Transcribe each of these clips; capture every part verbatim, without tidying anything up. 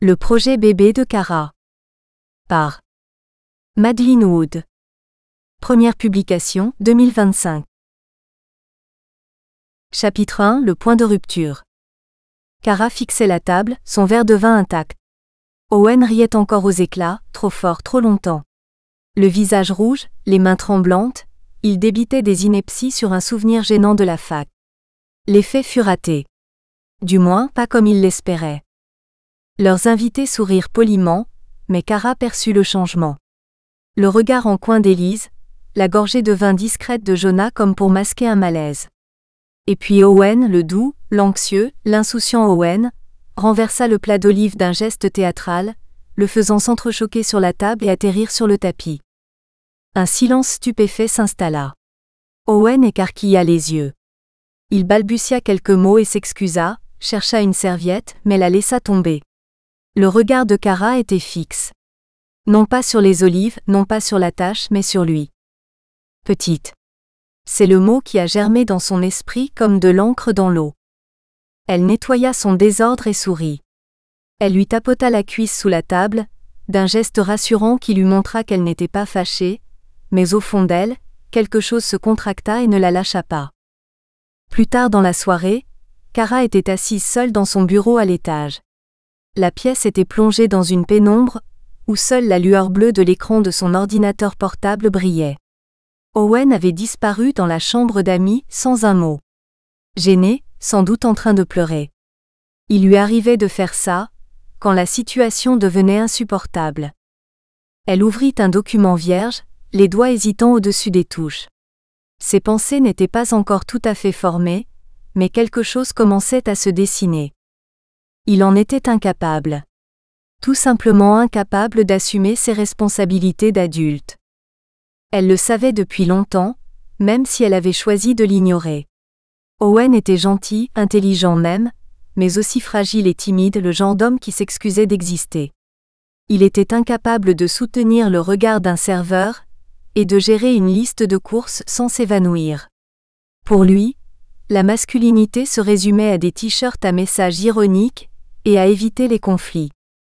Le projet bébé de Kara. Par Madeleine Wood. Première publication, deux mille vingt-cinq. Chapitre un. Le point de rupture. Kara fixait la table, son verre de vin intact. Owen riait encore aux éclats, trop fort, trop longtemps. Le visage rouge, les mains tremblantes, il débitait des inepties sur un souvenir gênant de la fac. L'effet fut raté. Du moins, pas comme il l'espérait. Leurs invités sourirent poliment, mais Kara perçut le changement. Le regard en coin d'Élise, la gorgée de vin discrète de Jonah comme pour masquer un malaise. Et puis Owen, le doux, l'anxieux, l'insouciant Owen, renversa le plat d'olive d'un geste théâtral, le faisant s'entrechoquer sur la table et atterrir sur le tapis. Un silence stupéfait s'installa. Owen écarquilla les yeux. Il balbutia quelques mots et s'excusa, chercha une serviette, mais la laissa tomber. Le regard de Kara était fixe. Non pas sur les olives, non pas sur la tâche, mais sur lui. Petite. C'est le mot qui a germé dans son esprit comme de l'encre dans l'eau. Elle nettoya son désordre et sourit. Elle lui tapota la cuisse sous la table, d'un geste rassurant qui lui montra qu'elle n'était pas fâchée, mais au fond d'elle, quelque chose se contracta et ne la lâcha pas. Plus tard dans la soirée, Kara était assise seule dans son bureau à l'étage. La pièce était plongée dans une pénombre, où seule la lueur bleue de l'écran de son ordinateur portable brillait. Owen avait disparu dans la chambre d'amis sans un mot. Gêné, sans doute en train de pleurer. Il lui arrivait de faire ça, quand la situation devenait insupportable. Elle ouvrit un document vierge, les doigts hésitant au-dessus des touches. Ses pensées n'étaient pas encore tout à fait formées, mais quelque chose commençait à se dessiner. Il en était incapable. Tout simplement incapable d'assumer ses responsabilités d'adulte. Elle le savait depuis longtemps, même si elle avait choisi de l'ignorer. Owen était gentil, intelligent même, mais aussi fragile et timide, le genre d'homme qui s'excusait d'exister. Il était incapable de soutenir le regard d'un serveur, et de gérer une liste de courses sans s'évanouir. Pour lui, la masculinité se résumait à des t-shirts à messages ironiques, et à éviter les conflits.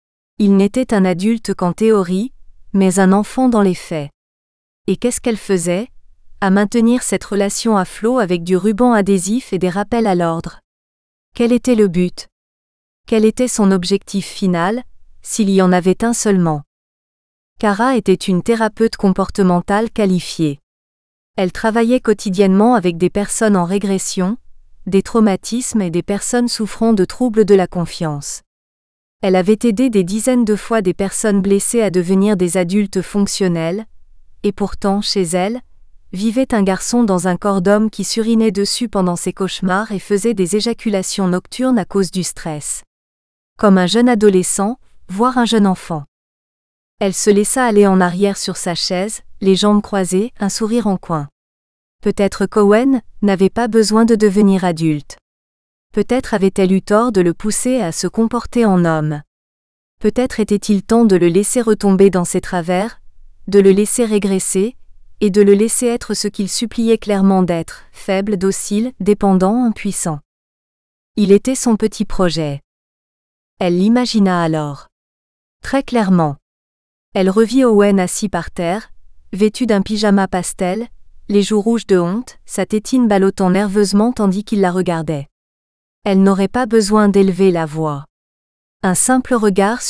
Il n'était un adulte qu'en théorie, mais un enfant dans les faits. Et qu'est-ce qu'elle faisait, à maintenir cette relation à flot avec du ruban adhésif et des rappels à l'ordre? Quel était le but? Quel était son objectif final, s'il y en avait un seulement? Kara était une thérapeute comportementale qualifiée. Elle travaillait quotidiennement avec des personnes en régression, des traumatismes et des personnes souffrant de troubles de la confiance. Elle avait aidé des dizaines de fois des personnes blessées à devenir des adultes fonctionnels, et pourtant, chez elle, vivait un garçon dans un corps d'homme qui s'urinait dessus pendant ses cauchemars et faisait des éjaculations nocturnes à cause du stress. Comme un jeune adolescent, voire un jeune enfant. Elle se laissa aller en arrière sur sa chaise, les jambes croisées, un sourire en coin. Peut-être qu'Owen n'avait pas besoin de devenir adulte. Peut-être avait-elle eu tort de le pousser à se comporter en homme. Peut-être était-il temps de le laisser retomber dans ses travers, de le laisser régresser, et de le laisser être ce qu'il suppliait clairement d'être, faible, docile, dépendant, impuissant. Il était son petit projet. Elle l'imagina alors. Très clairement. Elle revit Owen assis par terre, vêtu d'un pyjama pastel, les joues rouges de honte, sa tétine ballottant nerveusement tandis qu'il la regardait. Elle n'aurait pas besoin d'élever la voix. Un simple regard